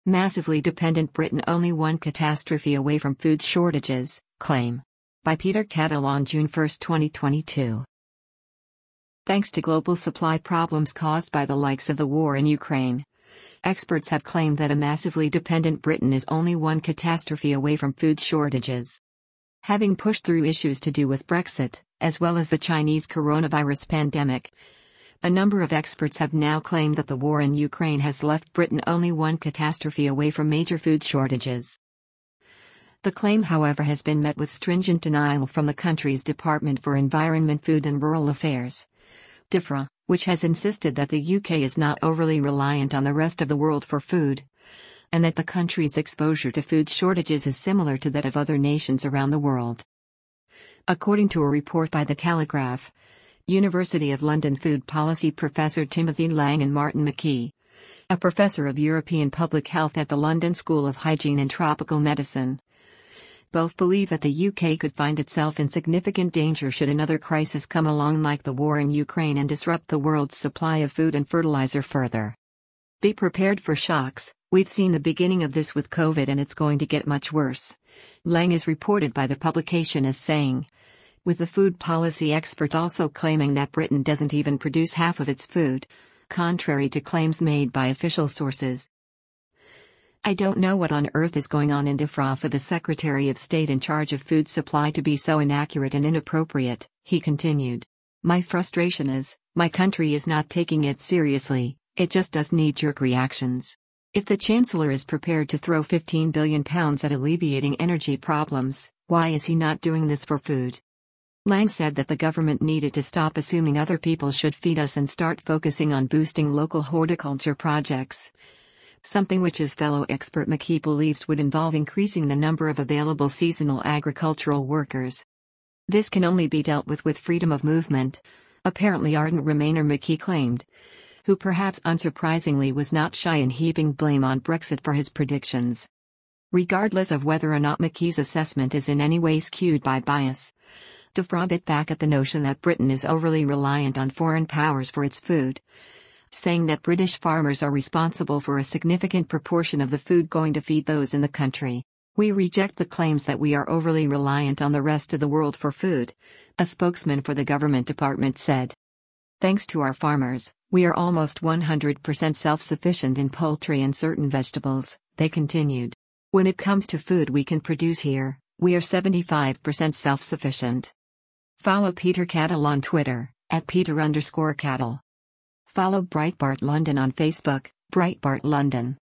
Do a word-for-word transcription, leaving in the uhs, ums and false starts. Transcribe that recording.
Massively dependent Britain only one catastrophe away from food shortages, claim. By Peter Cattle on June first, twenty twenty-two. Thanks to global supply problems caused by the likes of the war in Ukraine, experts have claimed that a massively dependent Britain is only one catastrophe away from food shortages. Having pushed through issues to do with Brexit, as well as the Chinese coronavirus pandemic, a number of experts have now claimed that the war in Ukraine has left Britain only one catastrophe away from major food shortages. The claim, however, has been met with stringent denial from the country's Department for Environment, Food and Rural Affairs, DEFRA, which has insisted that the U K is not overly reliant on the rest of the world for food, and that the country's exposure to food shortages is similar to that of other nations around the world. According to a report by The Telegraph, University of London food policy professor Timothy Lang and Martin McKee, a professor of European public health at the London School of Hygiene and Tropical Medicine, both believe that the U K could find itself in significant danger should another crisis come along like the war in Ukraine and disrupt the world's supply of food and fertilizer further. Be prepared for shocks. We've seen the beginning of this with COVID and it's going to get much worse, Lang is reported by the publication as saying, with the food policy expert also claiming that Britain doesn't even produce half of its food, contrary to claims made by official sources. I don't know what on earth is going on in DEFRA for the Secretary of State in charge of food supply to be so inaccurate and inappropriate, he continued. My frustration is, my country is not taking it seriously, it just does knee-jerk reactions. If the Chancellor is prepared to throw fifteen billion pounds at alleviating energy problems, why is he not doing this for food? Lang said that the government needed to stop assuming other people should feed us and start focusing on boosting local horticulture projects, something which his fellow expert McKee believes would involve increasing the number of available seasonal agricultural workers. This can only be dealt with with freedom of movement, apparently ardent Remainer McKee claimed, who perhaps unsurprisingly was not shy in heaping blame on Brexit for his predictions. Regardless of whether or not McKee's assessment is in any way skewed by bias, DEFRA bit back at the notion that Britain is overly reliant on foreign powers for its food, saying that British farmers are responsible for a significant proportion of the food going to feed those in the country. We reject the claims that we are overly reliant on the rest of the world for food, a spokesman for the government department said. Thanks to our farmers, we are almost one hundred percent self-sufficient in poultry and certain vegetables, they continued. When it comes to food we can produce here, we are seventy-five percent self-sufficient. Follow Peter Cattle on Twitter, at Peter underscore Cattle. Follow Breitbart London on Facebook, Breitbart London.